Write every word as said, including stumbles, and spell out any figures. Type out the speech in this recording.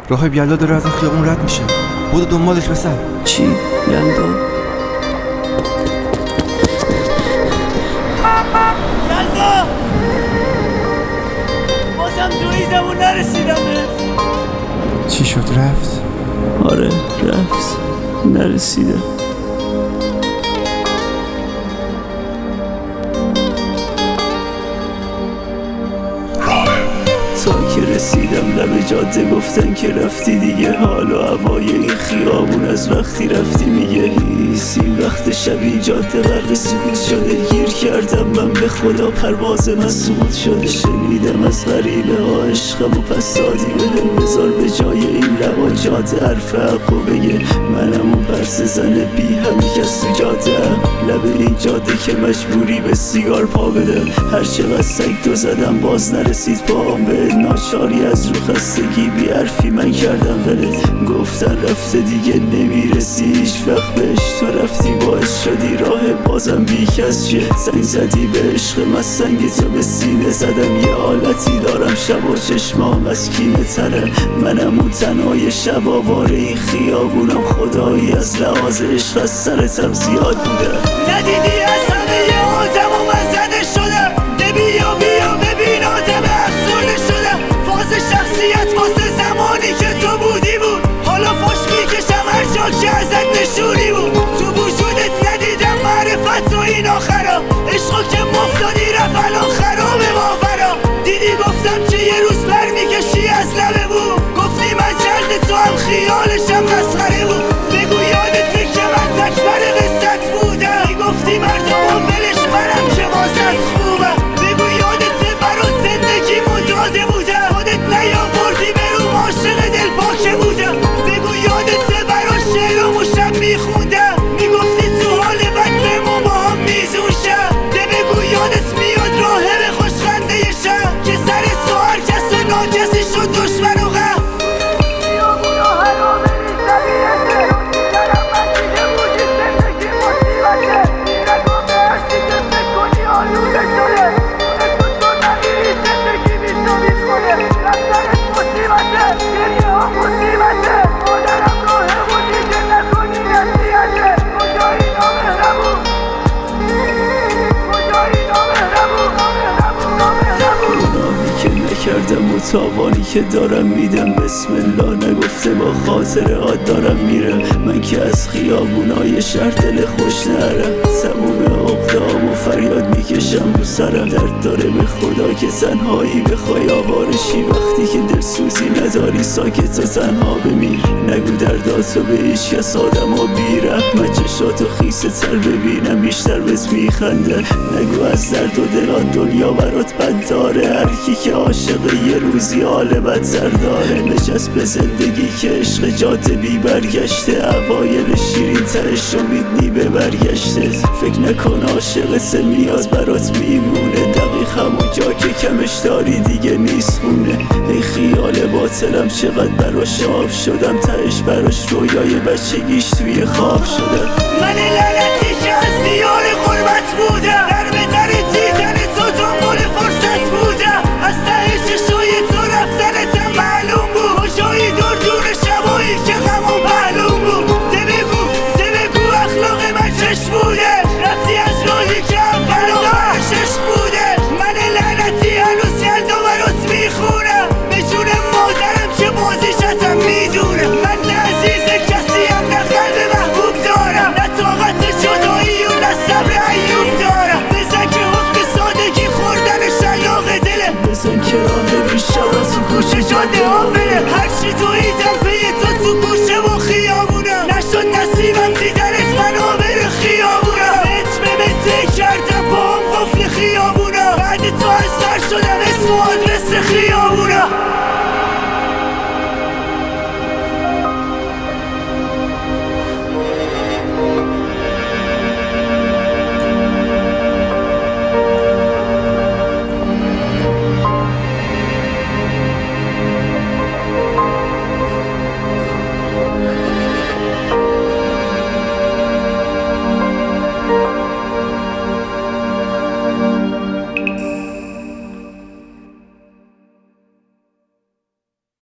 راه بیالدا داره از این خیابون رد میشه. بودو دنبالش بسر. چی؟ یلدا؟ یلدا! بازم توی زمون نرسیدم بهت. چی شد رفت؟ آره رفت، نرسیده. تا که رسیدم لب جاده گفتن که رفتی دیگه. حال و هوای این خیابون از وقتی رفتی میگه هیس. این وقت شب این جاده غرق سکوت شده. گیر کردم من به خدا، پرواز من سقوط شده. شنیدم از غریبه ها عشقم و پس دادی بهم. بذار به جای این لبا جاده حرف حق و بگه. منم اون پرس زن بی همی کس تو جاده. لب این جاده که مجبوری به سیگار پا بده. هر چقدر سگ تو زدم باز نرسید پاهم به. ناچاری از رو خستگی بی حرفی من کردم ولت. گفتن رفته دیگه نمیرسی هیچ وقت بهش. تو رفتی باعث شدی راه بازم بی کس شه. زنگ زدی به عشق من سنگ تو به سینه زدم. یه حالتی دارم شب و چشمام از کینه تره. منم اون تنهای شب آواره این خیابونم. خدایی از لحاظ عشق از سرتم زیاد بوده. ندیدی از همه آدم و من زده شدم. نبیا بیا ببین آدم افسرده شدم. فاز شخصیت واسه زمانی که تو بودی بود. حالا فاش میکشم هر جا که ازت نشونی بود. تو وجودت ندیدم معرفت و این آخرا. عشقا که مفتادی رفت الان خرابه باورا. دیدی گفتم که یه روز پر میکشی از لبه بود. گفتی من جلد تو هم خیالشم مسخره بود. بگو یادته که من تکبر قصت بودم. میگفتی مردم و ولش منم که واسط خوبم. بگو یادته برات زندگی مداده بودم. خودت نیاوردی برو عاشق دل پاکه بودم. بگو یادته برات شعرامو شب میخوندم. میگفتی تو حال بد بمون با هم میزون شم. ده بگو یادت میاد راهه به خوشخنده شم. که سر تو هر کس و ناکسی شد دشمن و غم. کردم و تاوانی که دارم میدم بسم الله نگفته با خاطرات دارم میرم. من که از خیابونای شهر دل خوش نرم. تموم عقده‌ام و فریاد میکشم رو سرم. درد داره به خدا که تنهایی بخوای آوارشی. وقتی که دلسوزی نداری ساکت و تنها بمیر. نگو درداتو به هیچ کس آدم ها بی رحمت. چشاتو خیسه تر ببینم بیشتر بهت میخنده. نگو از درد و دلان دنیا برات بد داره. هر کی که عاشق یه روزی حال بدتر داره. نشست به زندگی که عشق جاده بی برگشته. اوایل شیرین ترش امیدنی به برگشته. فکر نکن عاشقت میاد برات میمونه. دقیق همون جا که کمش داری دیگه نیست خونه. ای خیال باطلم چقدر براش آب شدم. تهش براش رویای بچگیش توی خواب شدم. من لعنتی که از دیار غربت بودم. در به در دیدن تو دنبال فرصت بودم. از ته چشای تو رفتنتم معلوم بود. کجایی دور دور شبایی که غمم معلوم بود. ده بگو ده بگو اخلاق من چش بوده. رفتی از راهی که اول و عشق بوده. من لعنتی هنوز یلدا برات میخونم. به جون مادرم که بازیشتم میدونم. من نه عزیز کسیم نه قلب محبوب دارم. نه طاقت جدایی و نه صبر ایوب دارم. بزن که حکم سادگی خوردن شلاق دلم. بزن که راه بیشتر از تو کوچه جاده ها